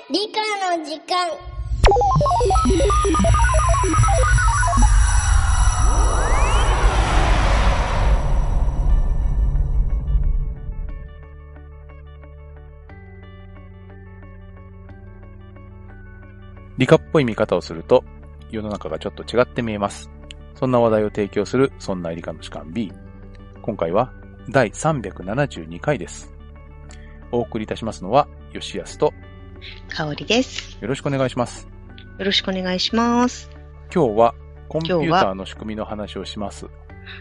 理科の時間。 理科っぽい見方をすると世の中がちょっと違って見えます。そんな話題を提供するそんな理科の時間 B。今回は第372回です。お送りいたしますのは吉安と香織です。 よろしくお願いします。 よろしくお願いします。 今日はコンピューターの仕組みの話をします。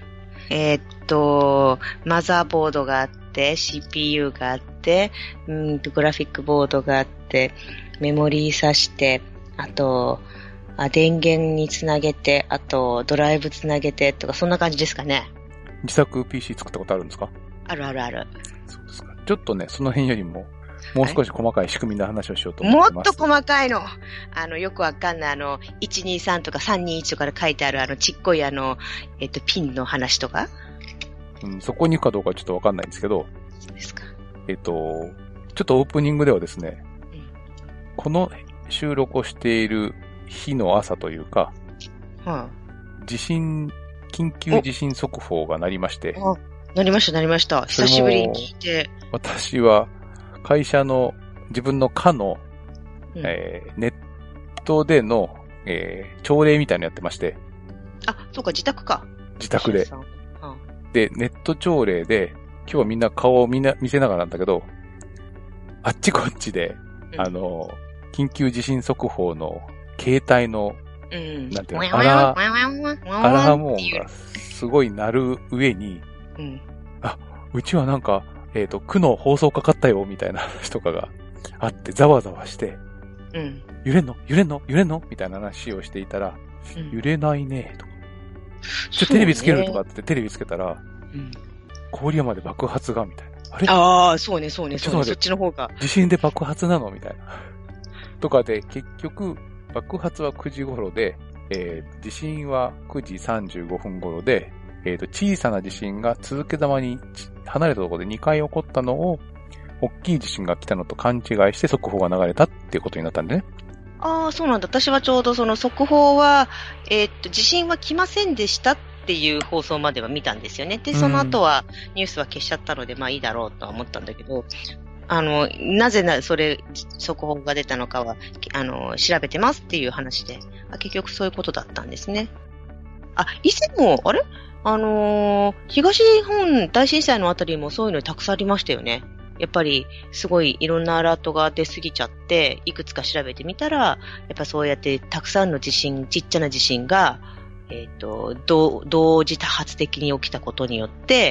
マザーボードがあって CPU があってグラフィックボードがあってメモリー挿してあと電源につなげてあとドライブつなげてとかそんな感じですかね。 自作 PC 作ったことあるんですか？ あるあるある。 そうですか。ちょっとねその辺よりももう少し細かい仕組みの話をしようと思います。 もっと細かいの。よくわかんない123とか321とかで書いてあるちっこいピンの話とか。 そこに行くかどうかちょっとわかんないんですけど。 そうですか。 ちょっとオープニングではですね、この収録をしている日の朝というか、緊急地震速報が鳴りまして。 鳴りました。久しぶりに聞いて。 私は会社の自分の課の、ネットでの、朝礼みたいなのやってまして。 あ、そうか、自宅か。 自宅で。で、ネット朝礼で、今日はみんな顔を見せながらなんだけど、あっちこっちで、緊急地震速報の携帯の、なんていうの、アラーム音がすごい鳴る上に、うちはなんか、区の放送かかったよ、みたいな話とかがあって、ざわざわして、揺れんのみたいな話をしていたら、揺れないね、とか。テレビつけるとかってテレビつけたら、郡山で爆発が、みたいな。あれ？ ああ、そうね。そっちの方が。 地震で爆発なのみたいな。とかで、結局、爆発は9時頃で、地震は9時35分頃で、小さな地震が続けざまに離れたところで2回起こったのを、大きい地震が来たのと勘違いして速報が流れたっていうことになったんでね。 ああ、そうなんだ。私はちょうどその速報は、地震は来ませんでしたっていう放送までは見たんですよね。で、その後はニュースは消しちゃったので、まあいいだろうとは思ったんだけど、なぜ速報が出たのかは、調べてますっていう話で、結局そういうことだったんですね。以前も、東日本大震災のあたりもそういうのたくさんありましたよね。やっぱりすごいいろんなアラートが出すぎちゃって、いくつか調べてみたら、やっぱそうやってたくさんの地震、ちっちゃな地震が、同時多発的に起きたことによって、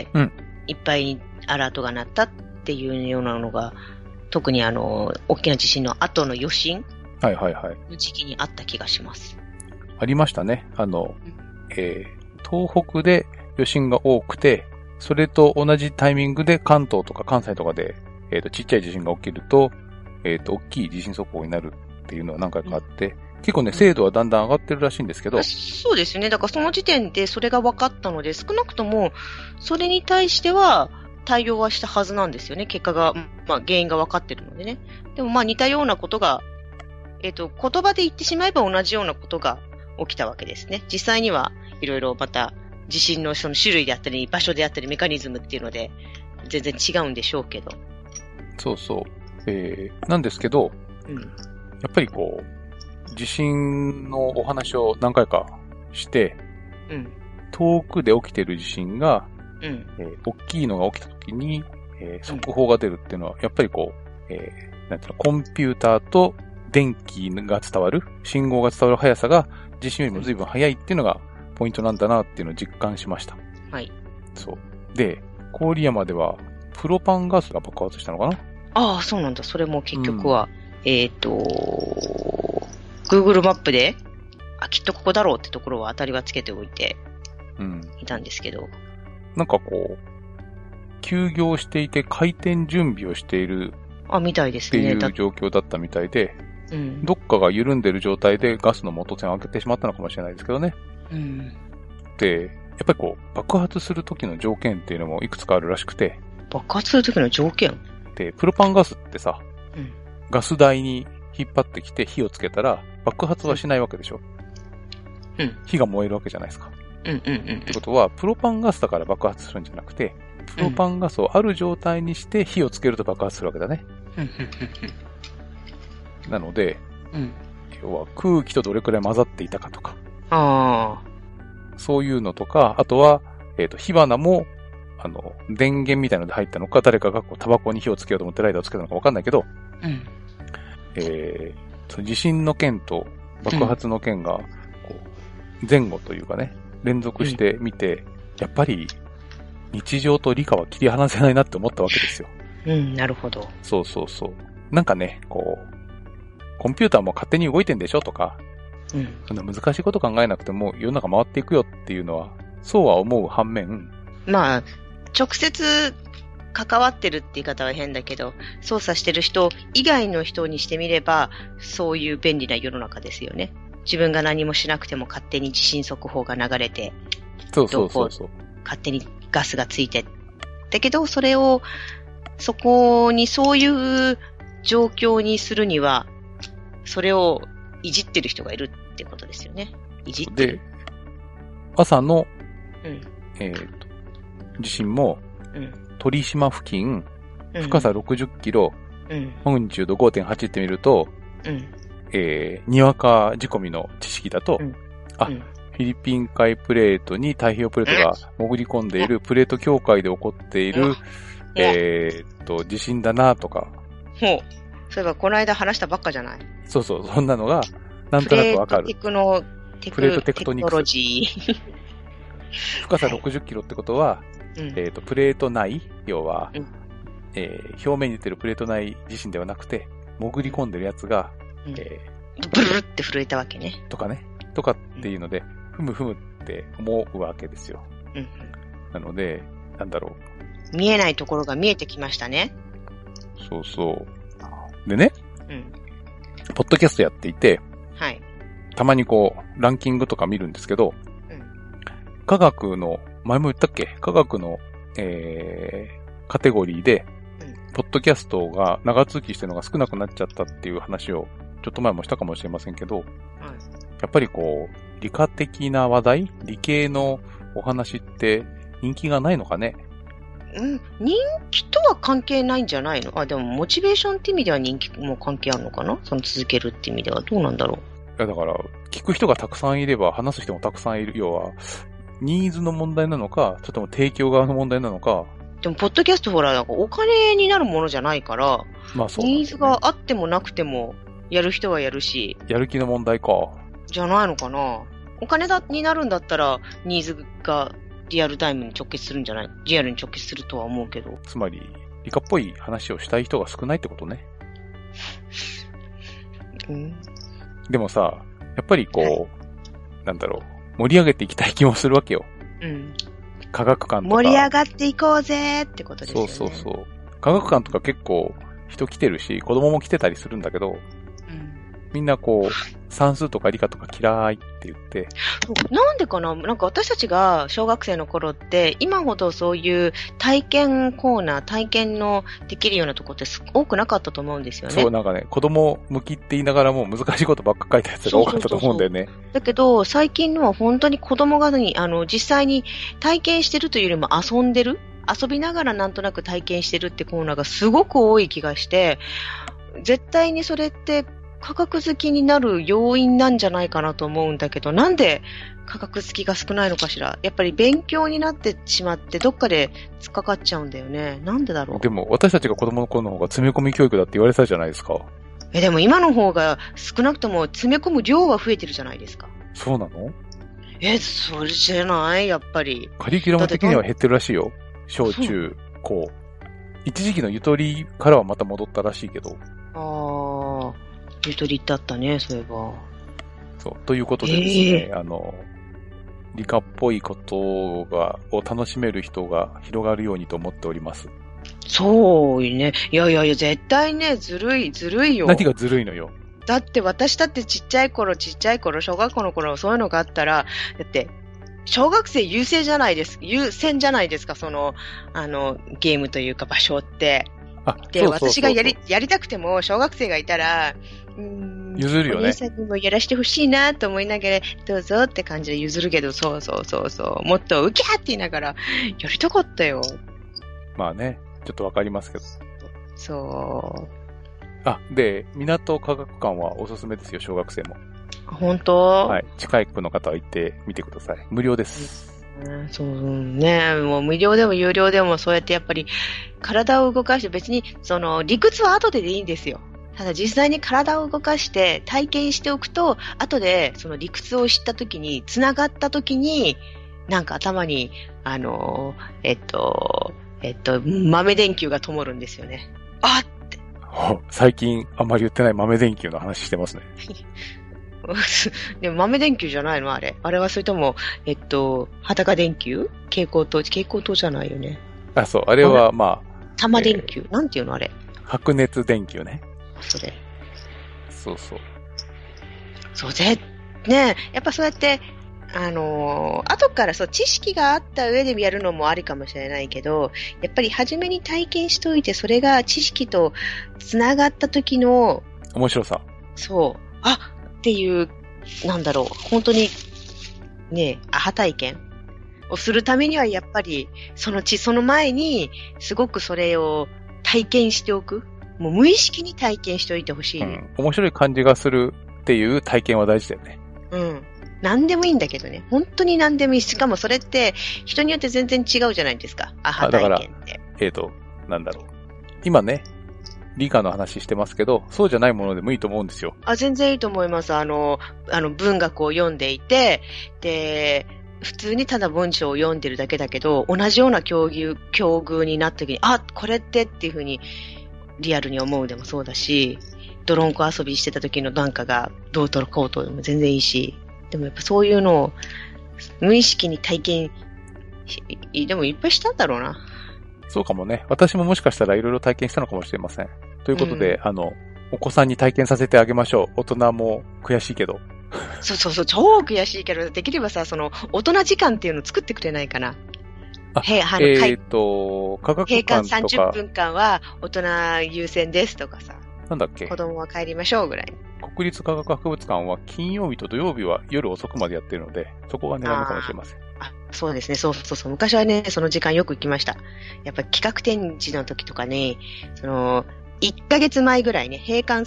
いっぱいアラートが鳴ったっていうようなのが、特に大きな地震の後の余震の時期にあった気がします。 ありましたね。東北で余震が多くて、それと同じタイミングで関東とか関西とかで、ちっちゃい地震が起きると、大きい地震速報になるっていうのは何回かあって、結構ね、精度はだんだん上がってるらしいんですけど。 そうですね。だからその時点でそれが分かったので、少なくとも、それに対しては対応はしたはずなんですよね。結果が、原因が分かってるのでね。でも似たようなことが、言葉で言ってしまえば同じようなことが起きたわけですね。実際にはいろいろまた、地震のその種類であったり、場所であったり、メカニズムっていうので、全然違うんでしょうけど。 そうそう。なんですけど、やっぱり地震のお話を何回かして、遠くで起きてる地震が、大きいのが起きた時に、速報が出るっていうのは、やっぱりコンピューターと電気が伝わる、信号が伝わる速さが地震よりも随分速いっていうのが、ポイントなんだなっていうのを実感しました。 はい。そう。 で、郡山ではプロパンガスが爆発したのかな？ ああ、そうなんだ。それも結局は、Google マップで、きっとここだろうってところは当たりはつけておいて、いたんですけど。 なんか休業していて開店準備をしているみたいですね。 っていう状況だったみたいで、どっかが緩んでる状態でガスの元栓を開けてしまったのかもしれないですけどね。で、やっぱり爆発する時の条件っていうのもいくつかあるらしくて。 爆発する時の条件？ で、プロパンガスってさ、ガス台に引っ張ってきて火をつけたら爆発はしないわけでしょ。 うん。 火が燃えるわけじゃないですか。 うんうんうん。 ってことは、プロパンガスだから爆発するんじゃなくて、プロパンガスをある状態にして火をつけると爆発するわけだね。なので、要は空気とどれくらい混ざっていたかとか。そういうのとか、あとは、火花も、電源みたいなので入ったのか、誰かがこうタバコに火をつけようと思ってライターをつけたのかわかんないけど、その地震の件と爆発の件が、こう、前後というかね、連続してみて、やっぱり、日常と理科は切り離せないなって思ったわけですよ。 なるほど。 そうそうそう。なんかね、こう、コンピューターも勝手に動いてんでしょとか、そんな難しいこと考えなくても世の中回っていくよっていうのは、そうは思う反面。 まあ、直接関わってるって言い方は変だけど、操作してる人以外の人にしてみれば、そういう便利な世の中ですよね。自分が何もしなくても勝手に地震速報が流れて、 そうそうそうそう。 勝手にガスがついて。だけど、それを、そこにそういう状況にするには、それをいじってる人がいるってことですよね。いじってる。で、 朝の、地震も、鳥島付近、深さ60キロ、マグニチュード 5.8 って見ると、にわか仕込みの知識だと、フィリピン海プレートに太平洋プレートが潜り込んでいるプレート境界で起こっている、地震だなとか。 そういえばこの間話したばっかじゃない。 そうそう、そんなのが、なんとなくわかる。 プレートテクトニクス。 深さ60キロってことは、プレート内、要は、表面に出てるプレート内地震ではなくて、潜り込んでるやつが、 ブルルって震えたわけね。 とかね。とかっていうので、ふむふむって思うわけですよ。なので、なんだろう。見えないところが見えてきましたね。 そうそう。でね、ポッドキャストやっていて、たまにこう、ランキングとか見るんですけど、科学の、前も言ったっけ？科学の、カテゴリーで、ポッドキャストが長続きしてるのが少なくなっちゃったっていう話を、ちょっと前もしたかもしれませんけど、やっぱりこう、理科的な話題、理系のお話って人気がないのかね？ 人気とは関係ないんじゃないの？でもモチベーションって意味では人気も関係あるのかな？その続けるって意味ではどうなんだろう？ いやだから、聞く人がたくさんいれば話す人もたくさんいる。要は、ニーズの問題なのか、それとも提供側の問題なのか。 でも、ポッドキャストほら、なんかお金になるものじゃないから、 まあそう、 ニーズがあってもなくても、やる人はやるし。 やる気の問題か。 じゃないのかな？お金になるんだったら、ニーズがリアルタイムに直結するんじゃない？リアルに直結するとは思うけど。 つまり、理科っぽい話をしたい人が少ないってことね。でもさ、やっぱりこう、なんだろう、盛り上げていきたい気もするわけよ。科学館とか。 盛り上がっていこうぜってことですよね。 そうそうそう。科学館とか結構人来てるし、子供も来てたりするんだけど、みんなこう、算数とか理科とか嫌いって言って。 なんでかな？なんか私たちが小学生の頃って、今ほどそういう体験コーナー、体験のできるようなとこって多くなかったと思うんですよね。 そう、なんかね、子供向きって言いながらも難しいことばっか書いたやつが多かったと思うんだよね。 だけど、最近のは本当に子供が実際に体験してるというよりも遊んでる？遊びながらなんとなく体験してるってコーナーがすごく多い気がして、絶対にそれって、科学好きになる要因なんじゃないかなと思うんだけど、なんで科学好きが少ないのかしら？やっぱり勉強になってしまってどっかで突っかかっちゃうんだよね。なんでだろう？ でも私たちが子供の頃の方が詰め込み教育だって言われてたじゃないですか。 でも今の方が少なくとも詰め込む量は増えてるじゃないですか。 そうなの？ それじゃないやっぱり。 カリキュラム的には減ってるらしいよ。小中高。一時期のゆとりからはまた戻ったらしいけど。 ゆとりってあったね、そういえば。 そう。ということでですね、理科っぽいことを楽しめる人が広がるようにと思っております。 そうね。いや、絶対ね、ずるいよ。 何がずるいのよ。 だって私だってちっちゃい頃、小学校の頃そういうのがあったら、だって、小学生優先じゃないですか、その、ゲームというか場所って。で、私がやりたくても、小学生がいたら、 譲るよね。 お姉さんにもやらしてほしいなと思いながら、どうぞって感じで譲るけど、そう。もっとウキャーって言いながら、やりたかったよ。 まあね、ちょっとわかりますけど。 そう。 で、港科学館はおすすめですよ、小学生も。 本当？ はい。近くの方は行ってみてください。無料です。 そうね。もう無料でも有料でもそうやってやっぱり体を動かして別にその理屈は後でいいんですよ。ただ実際に体を動かして体験しておくと後でその理屈を知った時に繋がった時になんか頭に豆電球が灯るんですよね。あって。 最近あんまり言ってない豆電球の話してますね。 でも豆電球じゃないのあれ。あれはそれとも、裸電球？蛍光灯じゃないよね。 そう、あれはまあ。 玉電球、なんていうのあれ。 白熱電球ね。 それ。 そう。 そうで、ねやっぱそうやって、後からそう、知識があった上でやるのもありかもしれないけど、やっぱり初めに体験しておいて、それが知識と繋がった時の、 面白さ。 そう。っていう、なんだろう、本当に、ね、アハ体験をするためには、やっぱり、その前に、すごくそれを体験しておく。もう無意識に体験しておいてほしい、 面白い感じがするっていう体験は大事だよね。 何でもいいんだけどね。本当に何でもいい。しかもそれって、人によって全然違うじゃないですか。アハ体験って。 なんだろう。今ね、理科の話してますけど、そうじゃないものでもいいと思うんですよ。 全然いいと思います。文学を読んでいて、で、普通にただ文章を読んでるだけだけど、同じような境遇になった時に、これってっていう風に、リアルに思うでもそうだし、ドロンコ遊びしてた時のなんかがどうとこうとでも全然いいし、でもやっぱそういうのを無意識に体験でもいっぱいしたんだろうな。 そうかもね。私ももしかしたらいろいろ体験したのかもしれません。ということで、お子さんに体験させてあげましょう。大人も悔しいけど。 そう、超悔しいけど、できればさ、その、大人時間っていうのを作ってくれないかな。 科学館とか。 閉館30分間は大人優先ですとかさ。 なんだっけ？ 子供は帰りましょうぐらい。 国立科学博物館は金曜日と土曜日は夜遅くまでやってるので、そこが狙い目かもしれません。 そうですね。そう。昔はね、その時間よく行きました。やっぱり企画展示の時とかね、1ヶ月前ぐらいね、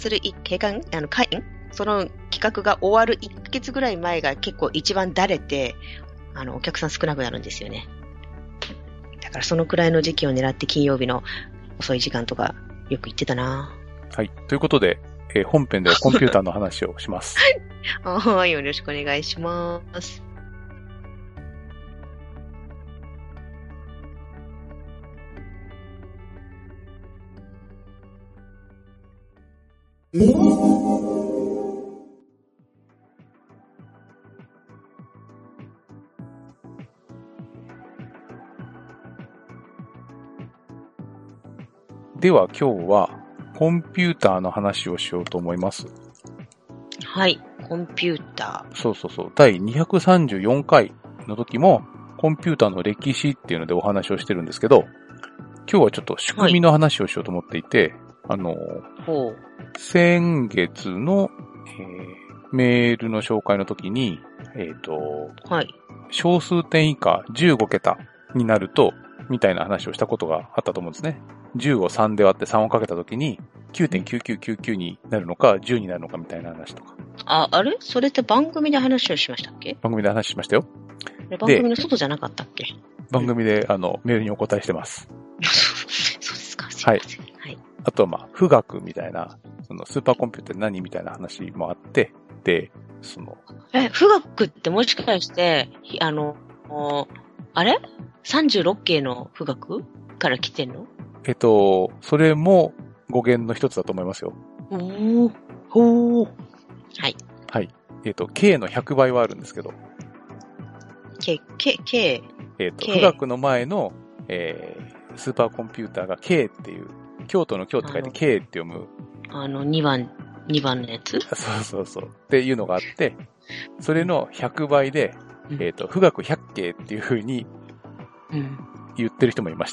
その企画が終わる1ヶ月ぐらい前が結構一番だれて、お客さん少なくなるんですよね。だからそのくらいの時期を狙って金曜日の遅い時間とかよく行ってたな。 はい。ということで、本編ではコンピューターの話をします。 はい。よろしくお願いします。 では今日はコンピューターの話をしようと思います。 はい、コンピューター。 そう。第234回の時もコンピューターの歴史っていうのでお話をしてるんですけど、今日はちょっと仕組みの話をしようと思っていて、先月の、メールの紹介の時に、小数点以下15桁になると、みたいな話をしたことがあったと思うんですね。10を3で割って3をかけた時に 9.9999 になるのか10になるのかみたいな話とか。 あれそれって番組で話をしましたっけ？ 番組で話しましたよ。 番組の外じゃなかったっけ？ 番組でメールにお答えしてます。 そうですか。すいません。はい。 あとは富岳みたいな、そのスーパーコンピューターって何みたいな話もあって、で、 富岳ってもしかして、あれ ?36 系の富岳から来てんの？ それも語源の一つだと思いますよ。 ほー。はい。 はい。K の100倍はあるんですけど。 K。 富岳の前の、スーパーコンピューターが K っていう、京都の京って書いて K って読む。 2番のやつ？ そう。っていうのがあって、それの100倍で、富岳100系っていう風に、言ってる人もいました。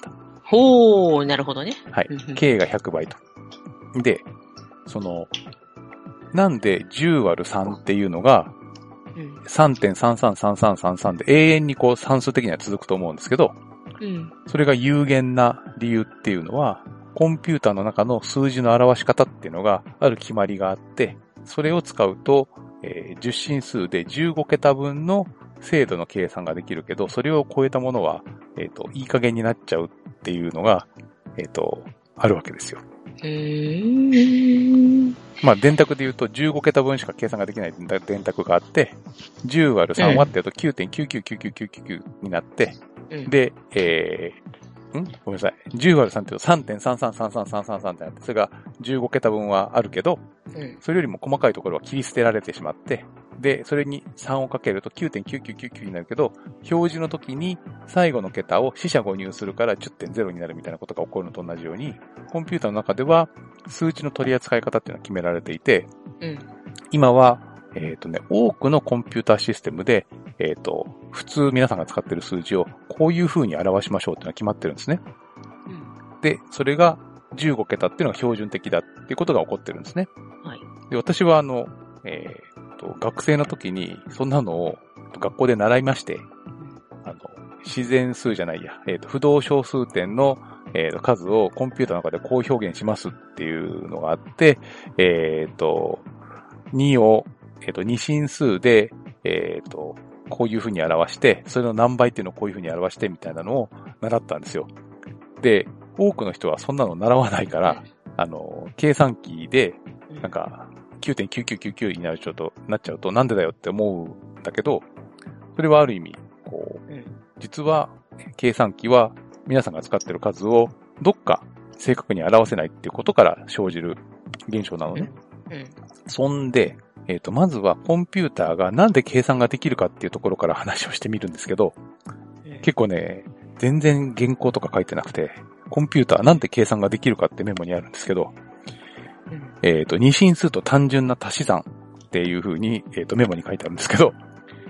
ほー、なるほどね。 はい。K が100倍と。で、 なんで10割る3っていうのが、3.333333 で永遠にこう算数的には続くと思うんですけど、それが有限な理由っていうのは、コンピューターの中の数字の表し方っていうのがある決まりがあって、それを使うと、10進数で15桁分の精度の計算ができるけど、それを超えたものは、いい加減になっちゃうっていうのが、あるわけですよ。まあ、電卓で言うと15桁分しか計算ができない電卓があって、10割る3割ってやると 9.99999 になって、で、ごめんなさい。10割る3って言うと 3.3333333 ってなって、それが15桁分はあるけど、それよりも細かいところは切り捨てられてしまって、で、それに3をかけると 9.9999 になるけど、表示の時に最後の桁を四捨五入するから 10.0 になるみたいなことが起こるのと同じように、コンピューターの中では数値の取り扱い方っていうのは決められていて、今は、多くのコンピューターシステムで、普通皆さんが使っている数字をこういう風に表しましょうっていうのが決まってるんですね。で、それが15桁っていうのが標準的だっていうことが起こってるんですね。で、私は学生の時にそんなのを学校で習いまして、自然数じゃないや、不動小数点の、数をコンピューターの中でこう表現しますっていうのがあって、2を、2進数で、こういう風に表して、それの何倍っていうのをこういう風に表してみたいなのを習ったんですよ。で、多くの人はそんなの習わないから、計算機で、なんか、9.9999 になっちゃうとなんでだよって思うんだけど、それはある意味、こう、実は計算機は皆さんが使っている数をどっか正確に表せないっていうことから生じる現象なのね。そんで、まずはコンピューターがなんで計算ができるかっていうところから話をしてみるんですけど、結構ね、全然原稿とか書いてなくて、コンピューターなんで計算ができるかってメモにあるんですけど、二進数と単純な足し算っていう風に、メモに書いてあるんですけど、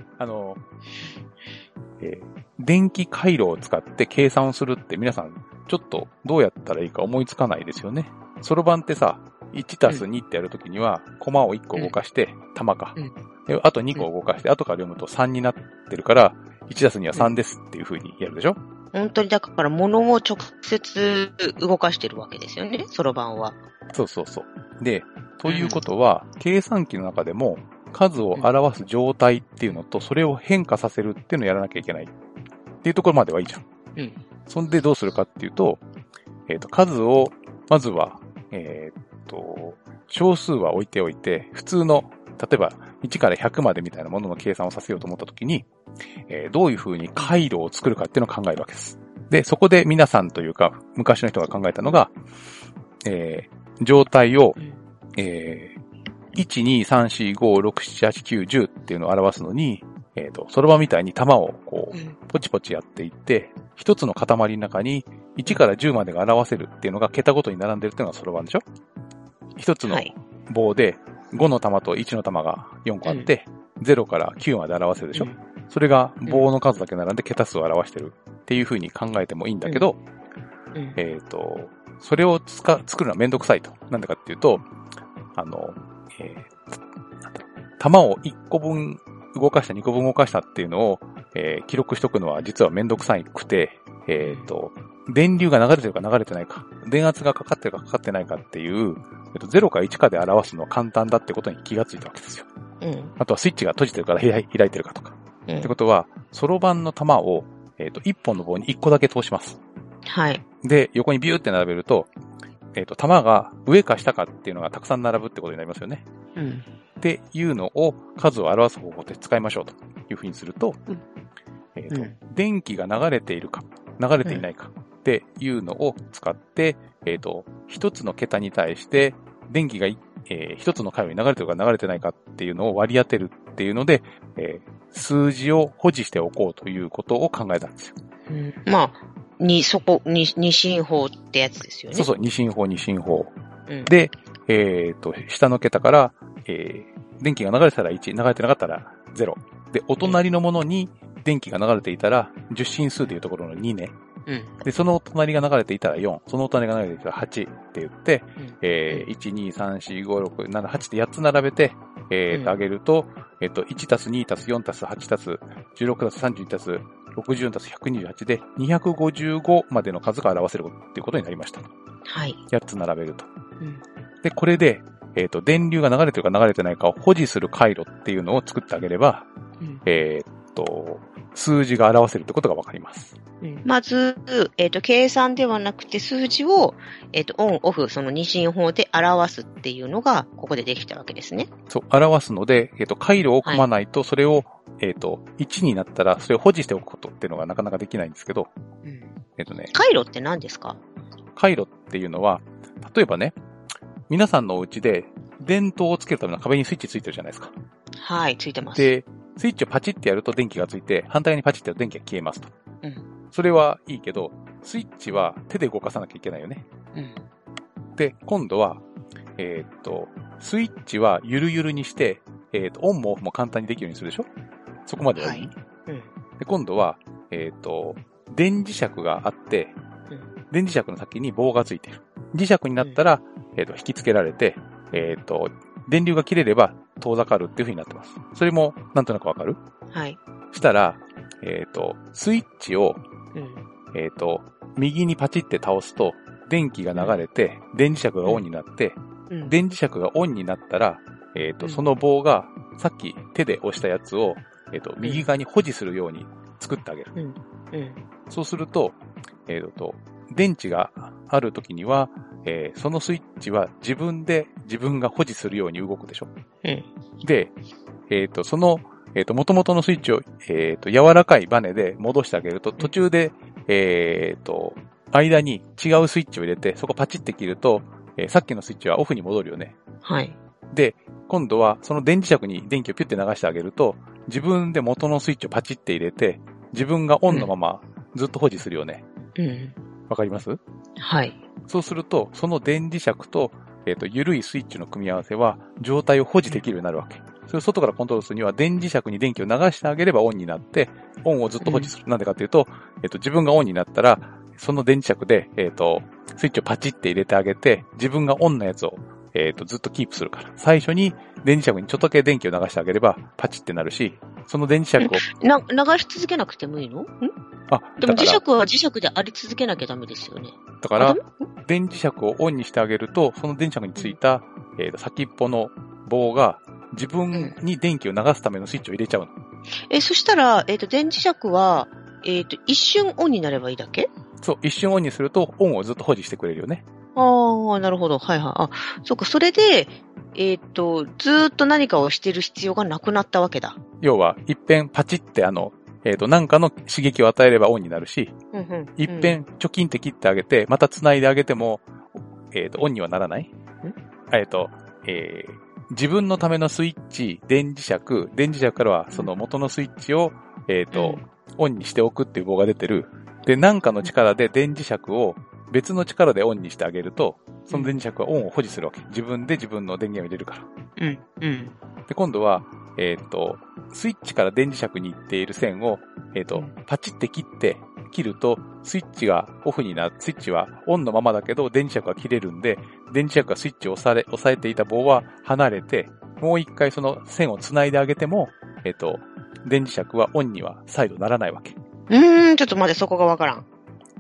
電気回路を使って計算をするって皆さんちょっとどうやったらいいか思いつかないですよね。そろばんってさ、1たす2ってやるときには、コマを1個動かして、玉か。あと2個動かして、後から読むと3になってるから、1たす2は3ですっていう風にやるでしょ？ 本当にだから物を直接動かしてるわけですよね、そろばんは。 そうそうそう。で、ということは、計算機の中でも数を表す状態っていうのと、それを変化させるっていうのをやらなきゃいけないっていうところまではいいじゃん。そんでどうするかっていうと、数を、まずは、小数は置いておいて、普通の、例えば1から100までみたいなものの計算をさせようと思ったときに、どういう風に回路を作るかっていうのを考えるわけです。で、そこで皆さんというか、昔の人が考えたのが、状態を、1、2、3、4、5、6、7、8、9、10っていうのを表すのに、そろばんみたいに玉をこう、ポチポチやっていって、一つの塊の中に1から10までが表せるっていうのが桁ごとに並んでるっていうのがそろばんでしょ？一つの棒で5の玉と1の玉が4個あって、0から9まで表せるでしょ？それが棒の数だけ並んで桁数を表してるっていう風に考えてもいいんだけど、それを作るのはめんどくさいと。なんでかっていうと、玉を1個分動かした、2個分動かしたっていうのを、記録しとくのは実はめんどくさくて、電流が流れてるか流れてないか、電圧がかかってるかかかってないかっていう、0か1かで表すのは簡単だってことに気がついたわけですよ。あとはスイッチが閉じてるから開いてるかとか。ってことは、そろばんの玉を、1本の棒に1個だけ通します。で、横にビューって並べると、玉が上か下かっていうのがたくさん並ぶってことになりますよね。っていうのを数を表す方法で使いましょうというふうにすると、電気が流れているか、流れていないかっていうのを使って、一つの桁に対して電気が一つの回路に流れてるか流れてないかっていうのを割り当てるっていうので、数字を保持しておこうということを考えたんですよ。 まあ、二進法ってやつですよね。 そうそう、二進法。で、下の桁から、電気が流れてたら1、流れてなかったら0。で、お隣のものに電気が流れていたら、10進数でいうところの2ね。で、その隣が流れていたら4、その隣が流れていたら8って言って、 1、2、3、4、5、6、7、8って8つ並べて、上げると、1たす2たす4たす8たす16たす32たす64たす128で255までの数が表せるっていうことになりました。 はい。 8つ並べると。で、これで、電流が流れてるか流れてないかを保持する回路っていうのを作ってあげれば、数字が表せるってことがわかります。 まず、計算ではなくて数字を、オン、オフ、その二進法で表すっていうのが、ここでできたわけですね。 そう、表すので、回路を組まないと、それを、1になったら、それを保持しておくことっていうのがなかなかできないんですけど、 回路って何ですか？ 回路っていうのは、例えばね、皆さんのお家で、電灯をつけるための壁にスイッチついてるじゃないですか。 はい、ついてます。 で、スイッチをパチってやると電気がついて、反対にパチってやると電気が消えますと。それはいいけど、スイッチは手で動かさなきゃいけないよね。で、今度は、スイッチはゆるゆるにして、オンもオフも簡単にできるようにするでしょ？そこまではいい？で、今度は、電磁石があって、電磁石の先に棒がついてる。磁石になったら、引き付けられて、電流が切れれば遠ざかるっていう風になってます。それもなんとなくわかる？ はい。 したら、スイッチを、右にパチって倒すと、電気が流れて、電磁石がオンになって、電磁石がオンになったら、その棒が、さっき手で押したやつを、右側に保持するように作ってあげる。そうすると、電池があるときには、そのスイッチは自分が保持するように動くでしょ。で、その、元々のスイッチを、柔らかいバネで戻してあげると、途中で、間に違うスイッチを入れて、そこパチって切ると、さっきのスイッチはオフに戻るよね。 はい。 で、今度はその電磁石に電気をピュッて流してあげると、自分で元のスイッチをパチって入れて、自分がオンのままずっと保持するよね。わかります？ はい。 そうすると、その電磁石と、緩いスイッチの組み合わせは、状態を保持できるようになるわけ。それを外からコントロールするには、電磁石に電気を流してあげればオンになって、オンをずっと保持する。なんでかっていうと、自分がオンになったら、その電磁石で、スイッチをパチって入れてあげて、自分がオンのやつを、ずっとキープするから。最初に電磁石にちょっとだけ電気を流してあげれば、パチってなるし、その電磁石を。 流し続けなくてもいいの？でも磁石は磁石であり続けなきゃダメですよね。 だから、電磁石をオンにしてあげると、その電磁石についた、先っぽの棒が自分に電気を流すためのスイッチを入れちゃうの。 そしたら、電磁石は、一瞬オンになればいいだけ？ そう、一瞬オンにすると、オンをずっと保持してくれるよね。 ああ、なるほど。はいはい。あ、そうか、それで、ずーっと何かをしてる必要がなくなったわけだ。 要は、一遍パチってなんかの刺激を与えればオンになるし、一遍チョキンって切ってあげて、また繋いであげても、オンにはならない？自分のためのスイッチ、電磁石からはその元のスイッチを、オンにしておくっていう棒が出てる。で、なんかの力で電磁石を別の力でオンにしてあげると、その電磁石はオンを保持するわけ。自分で自分の電源を入れるから。で、今度は、スイッチから電磁石に行っている線を、パチって切ると、スイッチがオフになる、スイッチはオンのままだけど、電磁石が切れるんで、電磁石がスイッチを押さえていた棒は離れて、もう一回その線を繋いであげても、電磁石はオンには再度ならないわけ。 ちょっと待って、そこがわからん。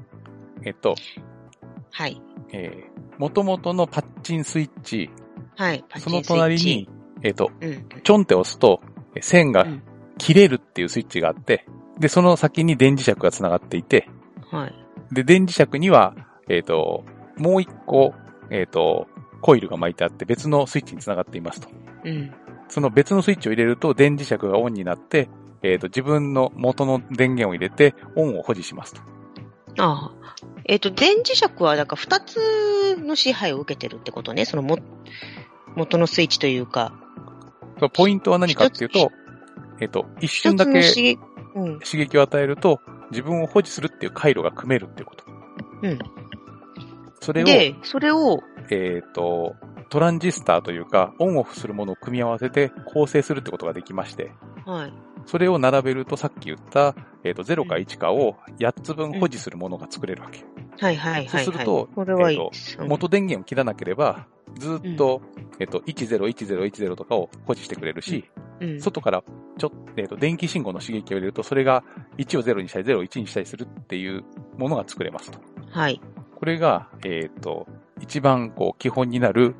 はい。 元々のパッチンスイッチ。 はい、パッチンスイッチ。 その隣に、ちょんって押すと、線が切れるっていうスイッチがあって、で、その先に電磁石が繋がっていて、 はい。 で、電磁石には、もう一個、コイルが巻いてあって別のスイッチに繋がっていますと。その別のスイッチを入れると電磁石がオンになって、自分の元の電源を入れてオンを保持しますと。 ああ。電磁石はだから2つの支配を受けてるってことね。その元のスイッチというか。 ポイントは何かっていうと、一瞬だけ刺激を与えると自分を保持するっていう回路が組めるっていうこと。それを、トランジスターというか、オンオフするものを組み合わせて構成するってことができまして、 はい。 それを並べるとさっき言った、0か1かを8つ分保持するものが作れるわけ。 はいはいはい、はい。 そうすると、 これはいいです。 元電源を切らなければ、ずっと、101010とかを保持してくれるし、外から電気信号の刺激を入れると、それが1を0にしたり0を1にしたりするっていうものが作れますと。 はい。 これが、一番基本になる、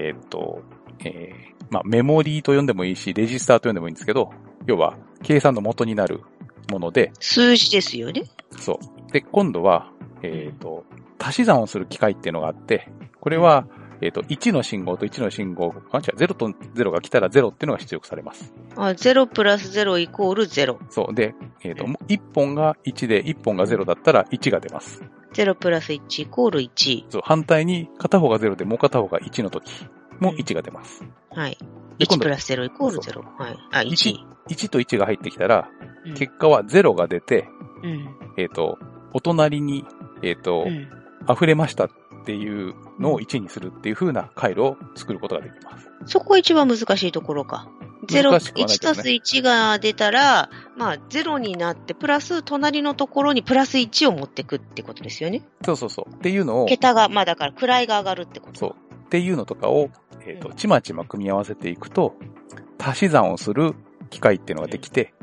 メモリーと呼んでもいいし、レジスターと呼んでもいいんですけど、要は、計算の元になるもので。 数字ですよね。 そう。で、今度は、足し算をする機械っていうのがあって、これは、1の信号と1の信号、0と0が来たら0っていうのが出力されます。 0プラス0イコール0。 そう。で、1本が1で1本が0だったら1が出ます。 0プラス1イコール1。 そう。反対に片方が0でもう片方が1の時も1が出ます。 はい。1プラス0イコール0。はい。 1と1が入ってきたら、結果は0が出て、お隣に、溢れましたっていうのを1にするっていう風な回路を作ることができます。 そこ一番難しいところか。1たす1が出たら、0になって、プラス隣のところにプラス1を持ってくってことですよね。 そうそうそう。っていうのを。 桁が、だから位が上がるってこと。 そう。っていうのとかを、ちまちま組み合わせていくと、足し算をする機械っていうのができて、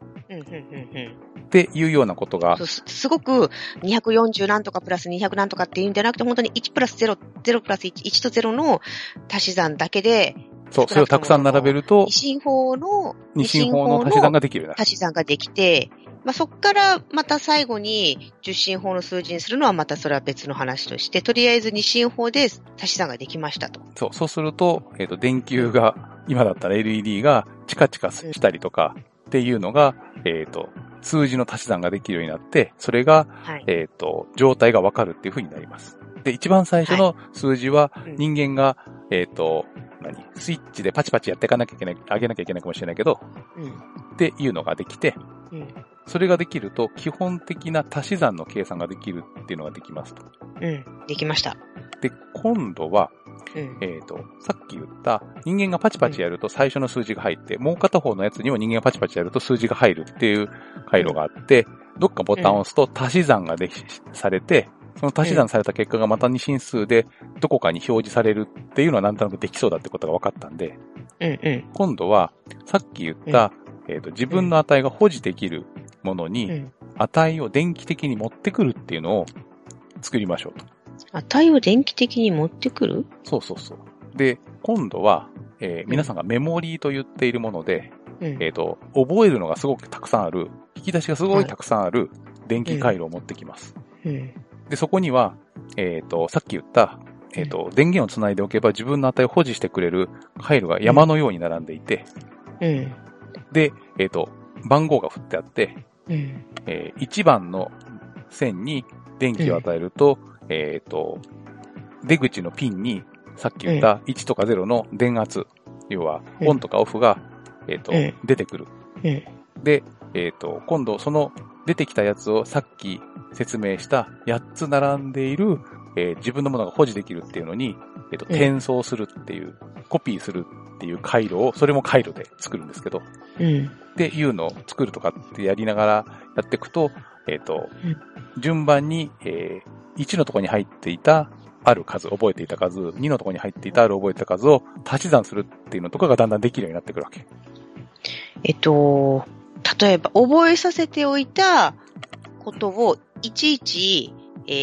っていうようなことが。 すごく240何とかプラス200何とかっていうんじゃなくて、本当に1プラス0、0プラス1、1と0の足し算だけで、 そう、それをたくさん並べると、 二進法の足し算ができるようになる。 足し算ができて、そこからまた最後に十進法の数字にするのはまたそれは別の話として、とりあえず二進法で足し算ができましたと。 そうすると、電球が、今だったら LED がチカチカしたりとかっていうのが、数字の足し算ができるようになって、それが、状態がわかるっていう風になります。で、一番最初の数字は人間が、スイッチでパチパチやっていかなきゃいけない、上げなきゃいけないかもしれないけど、っていうのができて、それができると基本的な足し算の計算ができるっていうのができますと。 できました。 で、今度は、さっき言った人間がパチパチやると最初の数字が入って、もう片方のやつにも人間がパチパチやると数字が入るっていう回路があって、どっかボタンを押すと足し算がされて、その足し算された結果がまた二進数でどこかに表示されるっていうのはなんとなくできそうだってことが分かったんで、今度はさっき言った、自分の値が保持できるものに値を電気的に持ってくるっていうのを作りましょうと。 値を電気的に持ってくる？ そう。で、今度は、皆さんがメモリーと言っているもので、覚えるのがすごくたくさんある、引き出しがすごいたくさんある電気回路を持ってきます。で、そこには、さっき言った、電源をつないでおけば自分の値を保持してくれる回路が山のように並んでいて、で、番号が振ってあって、1番の線に電気を与えると、出口のピンに、さっき言った1とか0の電圧、要は、オンとかオフが、出てくる。で、今度その出てきたやつをさっき説明した8つ並んでいる、自分のものが保持できるっていうのに、転送するっていう、コピーするっていう回路を、それも回路で作るんですけど、っていうのを作るとかってやりながらやっていくと、順番に、1のところに入っていたある数、覚えていた数、2のところに入っていたある覚えていた数を足し算するっていうのとかがだんだんできるようになってくるわけ。 例えば、覚えさせておいたことをいちいち、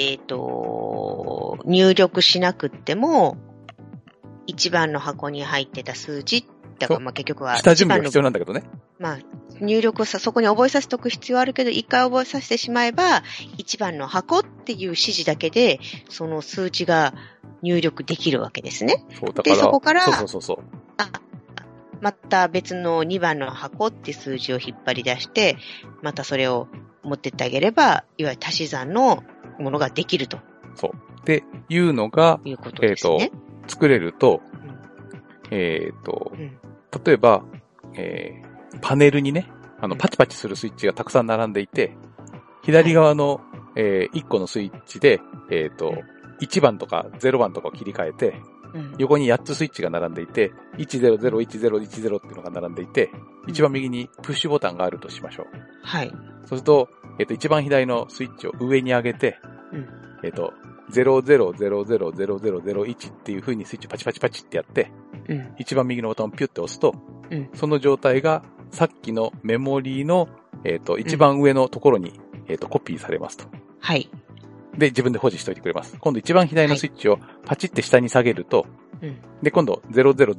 入力しなくっても、1番の箱に入ってた数字だから、結局は。 下準備が必要なんだけどね。 入力そこに覚えさせておく必要あるけど、一回覚えさせてしまえば、1番の箱っていう指示だけで、その数字が入力できるわけですね。で、そこから、また別の2番の箱って数字を引っ張り出して、またそれを持ってってあげれば、いわゆる足し算のものができると。 そう。っていうのが、作れると、例えば、パネルにね、パチパチするスイッチがたくさん並んでいて、左側の、1個のスイッチで、1番とか0番とかを切り替えて、横に8つスイッチが並んでいて、1001010っていうのが並んでいて、一番右にプッシュボタンがあるとしましょう。 はい。 そうすると、一番左のスイッチを上に上げて、 00000001っていう風にスイッチをパチパチパチってやって、一番右のボタンをピュッて押すと、その状態がさっきのメモリーの、一番上のところに、コピーされますと。はい。で、自分で保持しておいてくれます。今度一番左のスイッチをパチって下に下げると、で、今度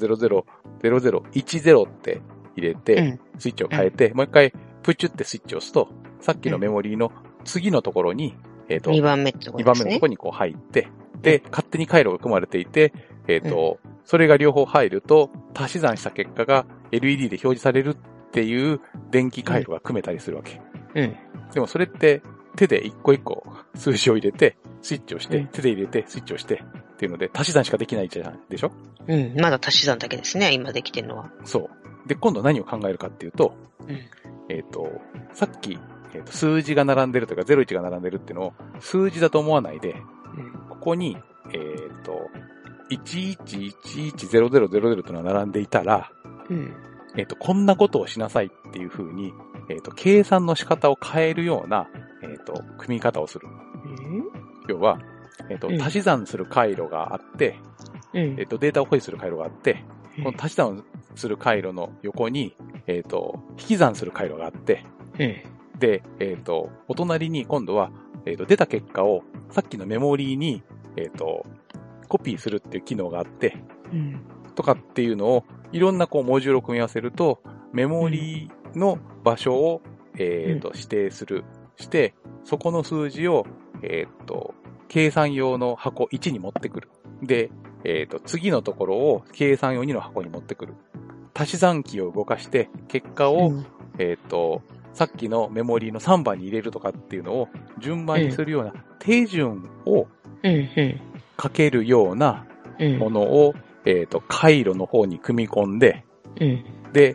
00000010って入れて、スイッチを変えて、もう一回プチュってスイッチを押すと、さっきのメモリーの次のところに、 2番目ってところですね。 2番目のところにこう入って、で、勝手に回路が組まれていて、それが両方入ると、足し算した結果が LED で表示されるっていう電気回路が組めたりするわけ。でもそれって手で一個一個数字を入れて、スイッチをして、手で入れて、スイッチをして、っていうので、足し算しかできないじゃん、でしょ？ まだ足し算だけですね、今できてるのは。 そう。で、今度何を考えるかっていうと、さっき、数字が並んでるというか、01が並んでるっていうのを、数字だと思わないで、ここに、11110000っていうのが並んでいたら、こんなことをしなさいっていう風に、計算の仕方を変えるような、組み方をする。要は、足し算する回路があって、データを保持する回路があって、この足し算する回路の横に、引き算する回路があって、で、お隣に今度は、出た結果をさっきのメモリーに、コピーするっていう機能があって、とかっていうのを、いろんなこうモジュールを組み合わせると、メモリーの場所を、指定して、そこの数字を、計算用の箱1に持ってくる。で、次のところを計算用2の箱に持ってくる。足し算機を動かして、結果を、さっきのメモリーの3番に入れるとかっていうのを順番にするような手順をかけるようなものを、回路の方に組み込んで、で、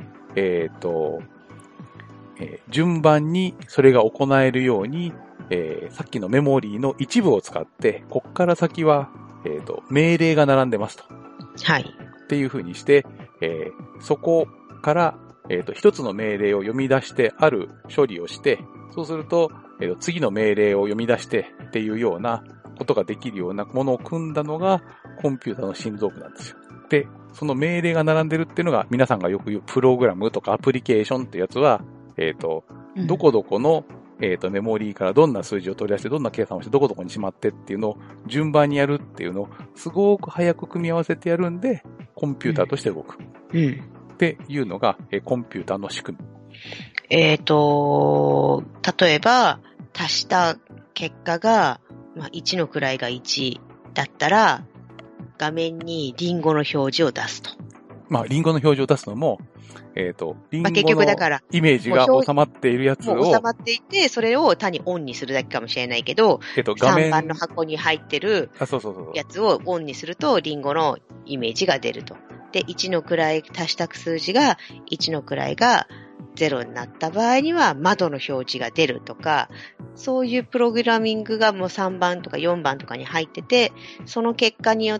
順番にそれが行えるように、さっきのメモリーの一部を使って、こっから先は、命令が並んでますと。はい。っていう風にして、そこから、一つの命令を読み出してある処理をして、そうすると、次の命令を読み出してっていうようなことができるようなものを組んだのがコンピューターの心臓部なんですよ。で、その命令が並んでるっていうのが皆さんがよく言うプログラムとかアプリケーションってやつは、どこどこの、メモリーからどんな数字を取り出してどんな計算をしてどこどこにしまってっていうのを順番にやるっていうのをすごく早く組み合わせてやるんで、コンピューターとして動く。っていうのが、コンピューターの仕組み。 例えば、足した結果が、1の位が1だったら、画面にリンゴの表示を出すと。 リンゴの表示を出すのも、リンゴの結局だからイメージが収まっているやつを。 収まっていて、それを単にオンにするだけかもしれないけど、3番の箱に入ってるやつをオンにすると、リンゴのイメージが出ると。で、1の位足した数字が、1の位が0になった場合には、窓の表示が出るとか、そういうプログラミングがもう3番とか4番とかに入ってて、その結果によって、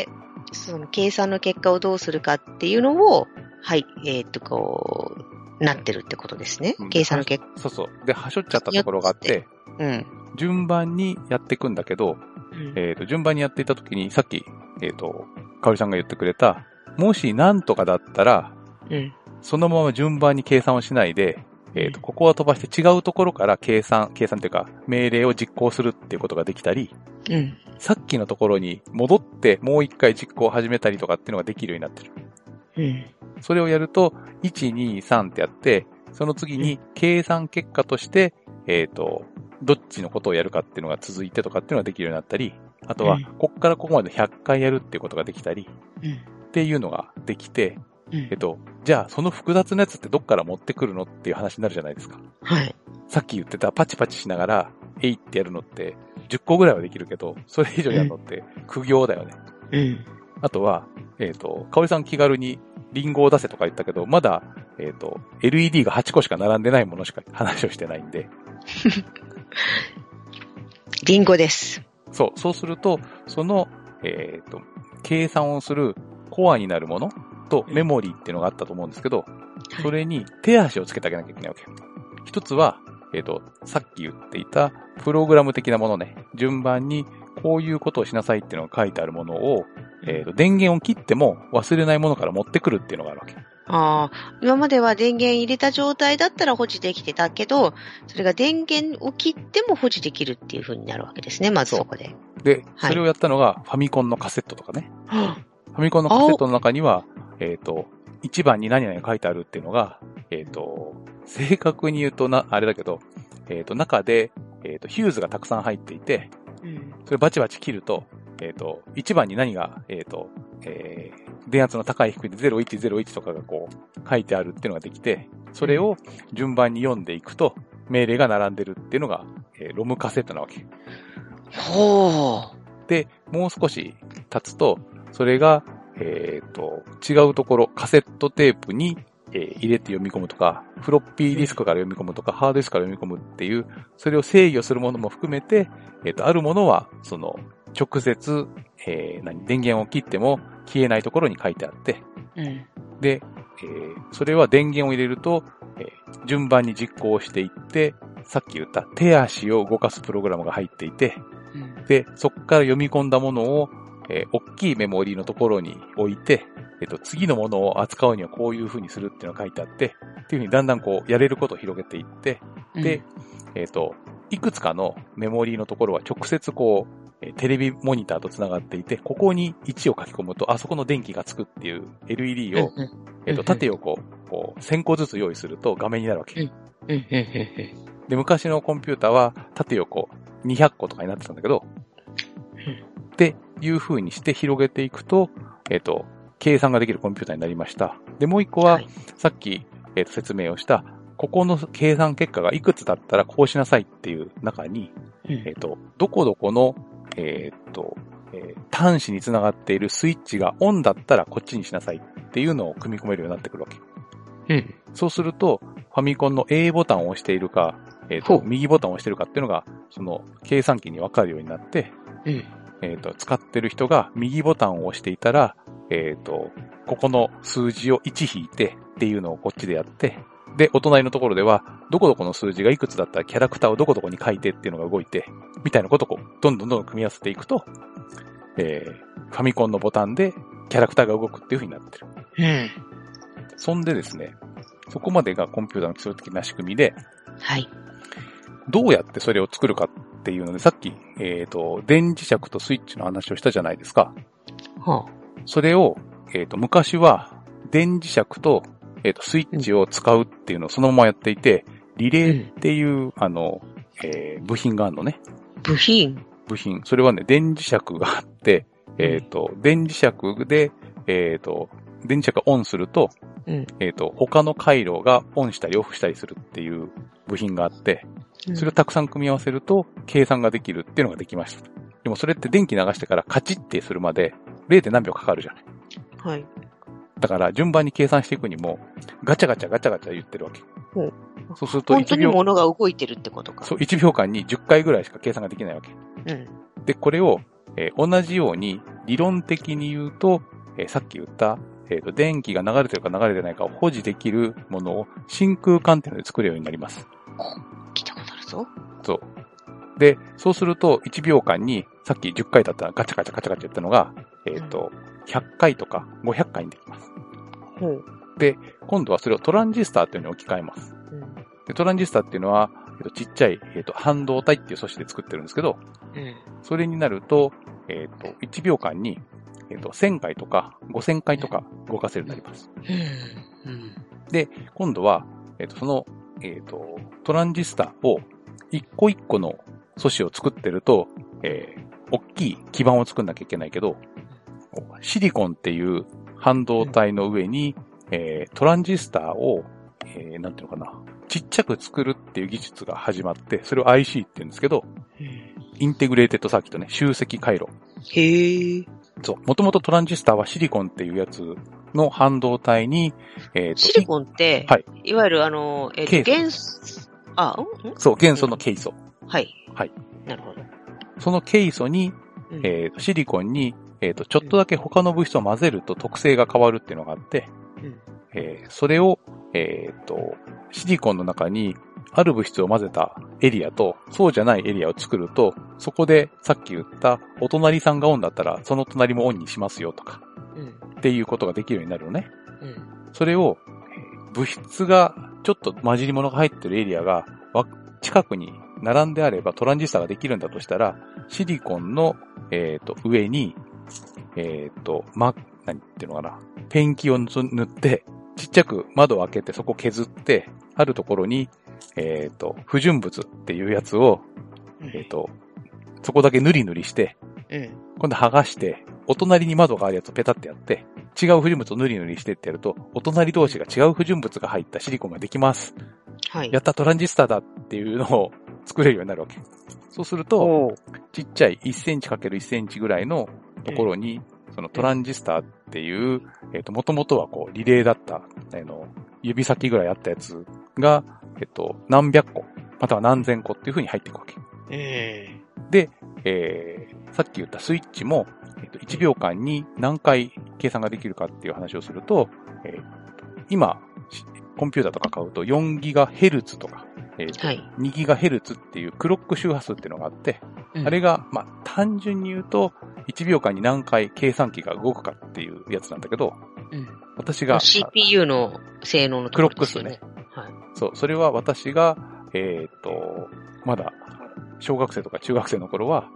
その計算の結果をどうするかっていうのを、はい、こう、なってるってことですね。計算の結果。 そうそう。で、はしょっちゃったところがあって、順番にやっていくんだけど、順番にやっていたときに、さっき、かおりさんが言ってくれた、もし何とかだったら、そのまま順番に計算をしないで、ここは飛ばして違うところから計算っていうか、命令を実行するっていうことができたり、さっきのところに戻ってもう一回実行を始めたりとかっていうのができるようになってる。それをやると、1、2、3ってやって、その次に計算結果として、どっちのことをやるかっていうのが続いてとかっていうのができるようになったり、あとは、こっからここまで100回やるっていうことができたり、っていうのができて、じゃあその複雑なやつってどっから持ってくるのっていう話になるじゃないですか。はい。さっき言ってたパチパチしながら、えいってやるのって10個ぐらいはできるけど、それ以上やるのって苦行だよね。あとは、かおりさん気軽にリンゴを出せとか言ったけど、まだ、LED が8個しか並んでないものしか話をしてないんで。 リンゴです。 そうすると、その、計算をするコアになるものとメモリーっていうのがあったと思うんですけど、それに手足をつけてあげなきゃいけないわけ。一つは、さっき言っていたプログラム的なものね、順番にこういうことをしなさいっていうのが書いてあるものを、電源を切っても忘れないものから持ってくるっていうのがあるわけ。 ああ、今までは電源入れた状態だったら保持できてたけど、それが電源を切っても保持できるっていう風になるわけですね、まずそこで。 で、それをやったのがファミコンのカセットとかね。ファミコンのカセットの中には、1番に何々が書いてあるっていうのが、正確に言うとあれだけど、中で、ヒューズがたくさん入っていて、それバチバチ切ると、1番に何が、電圧の高い低いで0101とかがこう書いてあるっていうのができて、それを順番に読んでいくと命令が並んでるっていうのが、ロムカセットなわけ。 ほう。 で、もう少し経つと、それが、違うところ、カセットテープに、入れて読み込むとか、フロッピーディスクから読み込むとか、ハードディスクから読み込むっていう、それを制御するものも含めて、あるものは、その、直接、電源を切っても消えないところに書いてあって、で、それは電源を入れると、順番に実行していって、さっき言った手足を動かすプログラムが入っていて、で、そこから読み込んだものを、大きいメモリーのところに置いて、次のものを扱うにはこういう風にするっていうのが書いてあって、っていう風にだんだんこうやれることを広げていって、で、いくつかのメモリーのところは直接こう、テレビモニターと繋がっていて、ここに1を書き込むと、あそこの電気がつくっていう LED を、縦横、こう、1000個ずつ用意すると画面になるわけ。で、昔のコンピューターは縦横200個とかになってたんだけど、っていう風にして広げていくと、計算ができるコンピューターになりました。で、もう一個は、さっき、説明をした、ここの計算結果がいくつだったらこうしなさいっていう中に、どこどこの、端子につながっているスイッチがオンだったらこっちにしなさいっていうのを組み込めるようになってくるわけ。そうすると、ファミコンの A ボタンを押しているか、右ボタンを押しているかっていうのが、その計算機にわかるようになって、使ってる人が右ボタンを押していたら、ここの数字を1引いてっていうのをこっちでやって、で、お隣のところでは、どこどこの数字がいくつだったらキャラクターをどこどこに書いてっていうのが動いて、みたいなことをどんどん組み合わせていくと、ファミコンのボタンでキャラクターが動くっていう風になってる。そんでですね、そこまでがコンピューターの基礎的な仕組みで、どうやってそれを作るかっていうので、さっき、電磁石とスイッチの話をしたじゃないですか。それを、昔は電磁石と、スイッチを使うっていうのをそのままやっていて、リレーっていう、部品があるのね。部品。それはね、電磁石があって、電磁石で、電磁石がオンすると、他の回路がオンしたりオフしたりするっていう部品があって、それをたくさん組み合わせると計算ができるっていうのができました。でもそれって電気流してからカチッてするまで 0. 何秒かかるじゃない。だから順番に計算していくにもガチャガチャ言ってるわけ。そうすると1秒。本当に物が動いてるってことか。そう、1秒間に10回ぐらいしか計算ができないわけ。で、これを、同じように理論的に言うと、さっき言った、電気が流れてるか流れてないかを保持できるものを真空管っていうので作れるようになります。聞いたことあるぞ。そう。で、そうすると1秒間にさっき10回だったらガチャガチャやったのが、100回とか500回にできます。で、今度はそれをトランジスタっていうのに置き換えます。で、トランジスタっていうのは、ちっちゃい、半導体っていう素子で作ってるんですけど、それになると、1秒間に、1000回とか5000回とか動かせるようになります。で、今度は、その、トランジスタを一個一個の素子を作ってると、大きい基板を作んなきゃいけないけど、シリコンっていう半導体の上に、トランジスタを、なんていうのかな、ちっちゃく作るっていう技術が始まって、それを IC って言うんですけど、インテグレーテッドサーキットね、集積回路。そう、もともとトランジスタはシリコンっていうやつの半導体に、シリコンって、いわゆる元素、そう、元素のケイ素。なるほど。そのケイ素に、シリコンに、ちょっとだけ他の物質を混ぜると特性が変わるっていうのがあって、それを、シリコンの中にある物質を混ぜたエリアと、そうじゃないエリアを作ると、そこでさっき言ったお隣さんがオンだったら、その隣もオンにしますよとか、っていうことができるようになるのね。それを、物質がちょっと混じり物が入ってるエリアが近くに並んであればトランジスタができるんだとしたら、シリコンの、上に、何っていうのかな、ペンキを塗って、ちっちゃく窓を開けてそこを削って、あるところに、不純物っていうやつを、そこだけ塗り塗りして、今度剥がして、お隣に窓があるやつをペタってやって、違う不純物を塗り塗りしてってやると、お隣同士が違う不純物が入ったシリコンができます。はい。やったトランジスタだっていうのを作れるようになるわけ。そうすると、ちっちゃい1センチ ×1 センチぐらいのところに、そのトランジスタっていう、もともとはこう、リレーだった、指先ぐらいあったやつが、何百個、または何千個っていう風に入っていくわけ。で、さっき言ったスイッチも、1秒間に何回計算ができるかっていう話をすると、今、コンピューターとか買うと4ギガヘルツとか、2ギガヘルツっていうクロック周波数っていうのがあって、あれが、まあ、単純に言うと、1秒間に何回計算機が動くかっていうやつなんだけど、私が、 CPU の性能のところですよね。 クロック数ね。はい。そう、それは私が、まだ、小学生とか中学生の頃は、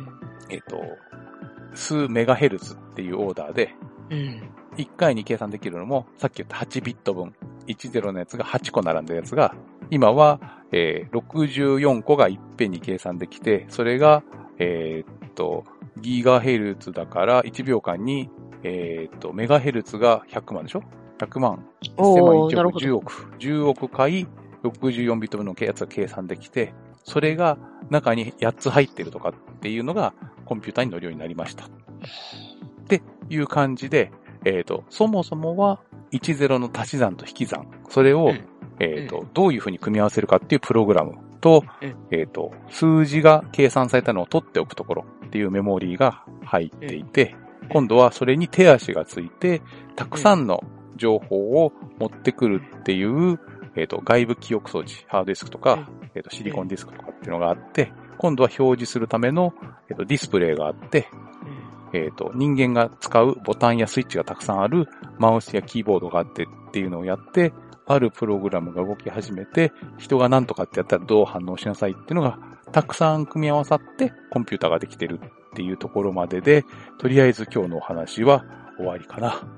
数メガヘルツっていうオーダーで、1回に計算できるのも、さっき言った8ビット分、10のやつが8個並んだやつが、今は、64個がいっぺんに計算できて、それが、ギガヘルツだから1秒間に、メガヘルツが100万でしょ ?100 万。1000万1億、10億。10億回64ビット分のやつが計算できて、それが中に8つ入ってるとかっていうのがコンピューターに乗るようになりました。っていう感じで、そもそもは10の足し算と引き算。それを、どういうふうに組み合わせるかっていうプログラムと、数字が計算されたのを取っておくところっていうメモリーが入っていて、今度はそれに手足がついて、たくさんの情報を持ってくるっていう、外部記憶装置、ハードディスクとか、シリコンディスクとかっていうのがあって、今度は表示するための、ディスプレイがあって、人間が使うボタンやスイッチがたくさんあるマウスやキーボードがあってっていうのをやって、あるプログラムが動き始めて、人が何とかってやったらどう反応しなさいっていうのがたくさん組み合わさってコンピューターができてるっていうところまでで、とりあえず今日のお話は終わりかな。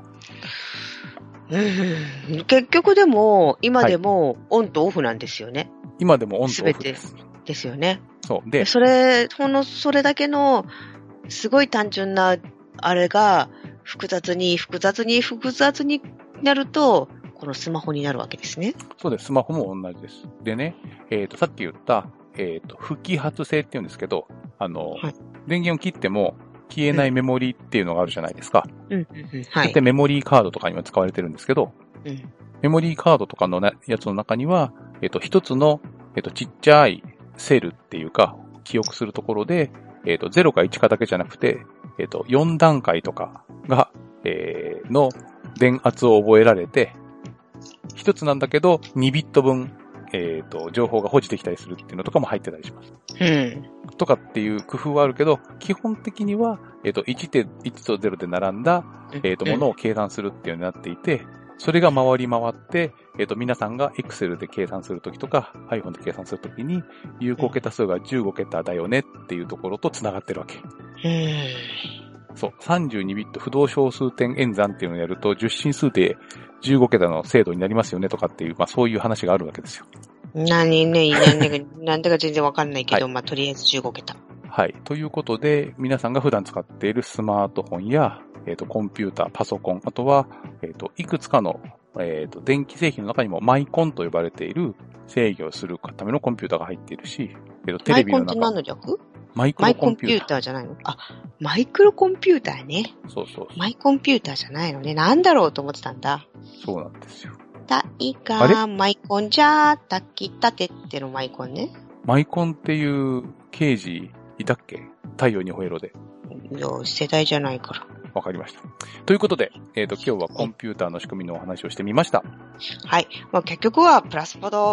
結局でも、今でもオンとオフなんですよね。 今でもオンとオフです。 ですよね。 そうで、 それだけのすごい単純なあれが複雑になると、このスマホになるわけですね。 そうです。スマホも同じです。でね、さっき言った、不揮発性って言うんですけど、電源を切っても消えないメモリーっていうのがあるじゃないですか。はい。で、メモリーカードとかにも使われてるんですけど、メモリーカードとかのやつの中には、一つの、ちっちゃいセルっていうか、記憶するところで、0か1かだけじゃなくて、4段階とかが、の電圧を覚えられて、一つなんだけど、2ビット分、情報が保持できたりするっていうのとかも入ってたりします。とかっていう工夫はあるけど、基本的には、1と0で並んだ、ものを計算するっていうようになっていて、それが回り回って、皆さんが Excel で計算するときとか、iPhone で計算するときに、有効桁数が15桁だよねっていうところと繋がってるわけ。そう、32ビット不動小数点演算っていうのをやると、10進数で15桁の精度になりますよねとかっていう、まあそういう話があるわけですよ。 なんだか全然わかんないけど、まあとりあえず15桁。 はい。ということで、皆さんが普段使っているスマートフォンや、コンピューター、パソコン、あとは、いくつかの、電気製品の中にもマイコンと呼ばれている制御をするためのコンピューターが入っているし、 テレビの中。マイコンって何の略？マイクロコンピューターじゃないの？あ、マイクロコンピューターね。 そう。 マイコンピューターじゃないのね。なんだろうと思ってたんだ。 そうなんですよ。 マイコンじゃー、炊きたてってのマイコンね。 マイコンっていう刑事いたっけ？太陽にほえろで。 世代じゃないから。 わかりました。ということで、今日はコンピューターの仕組みのお話をしてみました。 はい。まあ、結局はプラスポド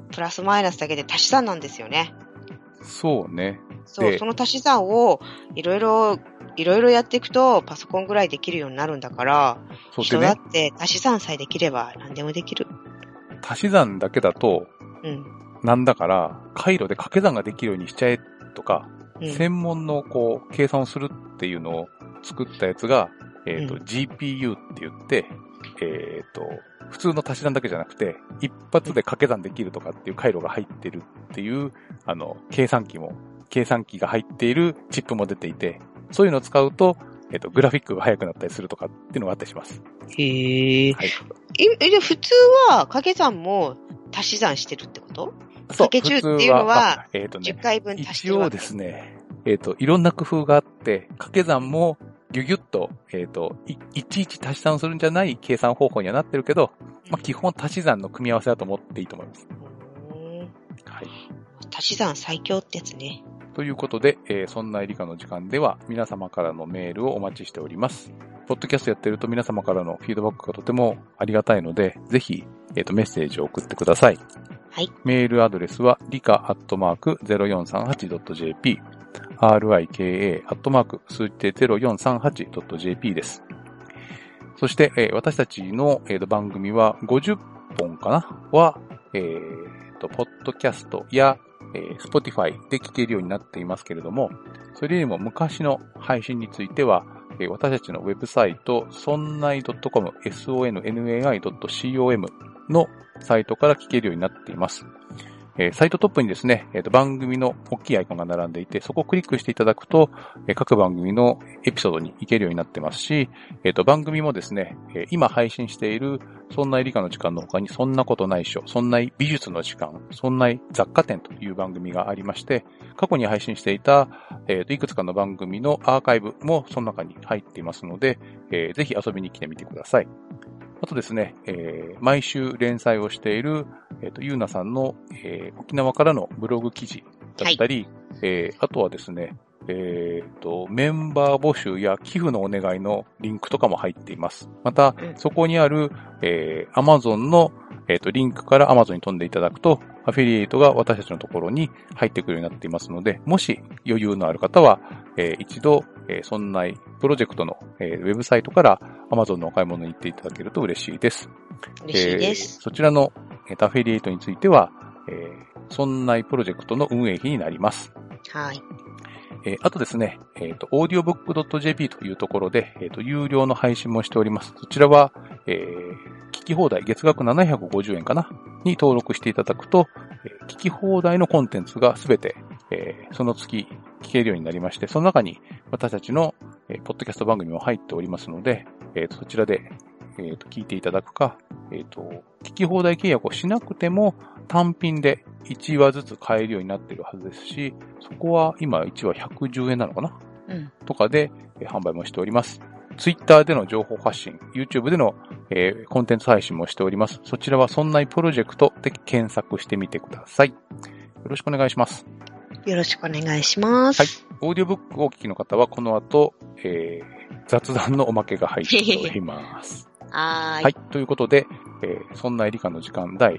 プラスマイナスだけで足し算なんですよね。 そうね。 そう、その足し算をいろいろやっていくとパソコンぐらいできるようになるんだから、 そう人だって足し算さえできれば何でもできる。 足し算だけだと、なんだから、回路で掛け算ができるようにしちゃえとか、専門の計算をするっていうのを作ったやつが、GPU って言って、普通の足し算だけじゃなくて、一発で掛け算できるとかっていう回路が入ってるっていう、計算機が入っているチップも出ていて、そういうのを使うと、グラフィックが速くなったりするとかっていうのがあったりします。 へー。はい。普通は掛け算も足し算してるってこと？掛け10っていうのは、10回分足してるわけ。 一応ですね、いろんな工夫があって、掛け算もギュギュッと、いちいち足し算するんじゃない計算方法にはなってるけど、基本足し算の組み合わせだと思っていいと思います。 はい。足し算最強ってやつね。 ということで、そんな理科の時間では皆様からのメールをお待ちしております。ポッドキャストやってると皆様からのフィードバックがとてもありがたいので、ぜひ、メッセージを送ってください。 はい。 メールアドレスは、lika@0438.jp、rika@ 数字で 0438.jp です。そして、私たちの、番組は50本かなは、ポッドキャストや、Spotify で聞けるようになっていますけれども、それよりも昔の配信については、私たちのウェブサイト、sonnai.com、sonnai.com のサイトから聞けるようになっています。サイトトップにですね、番組の大きいアイコンが並んでいて、そこをクリックしていただくと、各番組のエピソードに行けるようになってますし、番組もですね、今配信している、そんな理科の時間の他に、そんなことないっしょ、そんな美術の時間、そんな雑貨店という番組がありまして、過去に配信していた、いくつかの番組のアーカイブもその中に入っていますので、ぜひ遊びに来てみてください。あとですね、毎週連載をしている、ゆうなさんの、沖縄からのブログ記事だったり、はい、あとはですね、メンバー募集や寄付のお願いのリンクとかも入っています。また、そこにある、Amazon の、リンクから Amazon に飛んでいただくと、アフィリエイトが私たちのところに入ってくるようになっていますので、もし余裕のある方は、一度、そんなプロジェクトの、ウェブサイトから Amazon のお買い物に行っていただけると嬉しいです。 嬉しいです。 そちらの、アフィリエイトについては、そんなプロジェクトの運営費になります。 はい。 あとですね、audiobook.jp というところで、有料の配信もしております。そちらは、聞き放題、月額750円かなに登録していただくと、聞き放題のコンテンツがすべて、その月聞けるようになりまして、その中に私たちの、ポッドキャスト番組も入っておりますので、そちらで、聞いていただくか、聞き放題契約をしなくても単品で1話ずつ買えるようになっているはずですし、そこは今1話110円なのかな、とかで、販売もしております。Twitter での情報発信、YouTube での、コンテンツ配信もしております。そちらはそんなプロジェクトで検索してみてください。よろしくお願いします。 よろしくお願いします。 はい。オーディオブックをお聞きの方はこの後、雑談のおまけが入っております。 はい。 ということで、そんな理科の時間第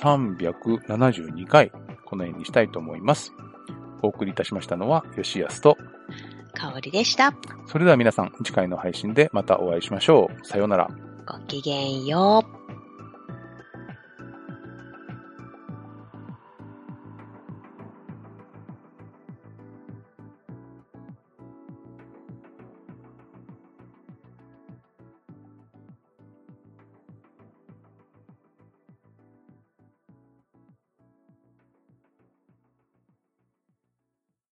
372回、この辺にしたいと思います。お送りいたしましたのは、吉安と、 かおりでした。 それでは皆さん、次回の配信でまたお会いしましょう。さようなら。 ごきげんよう。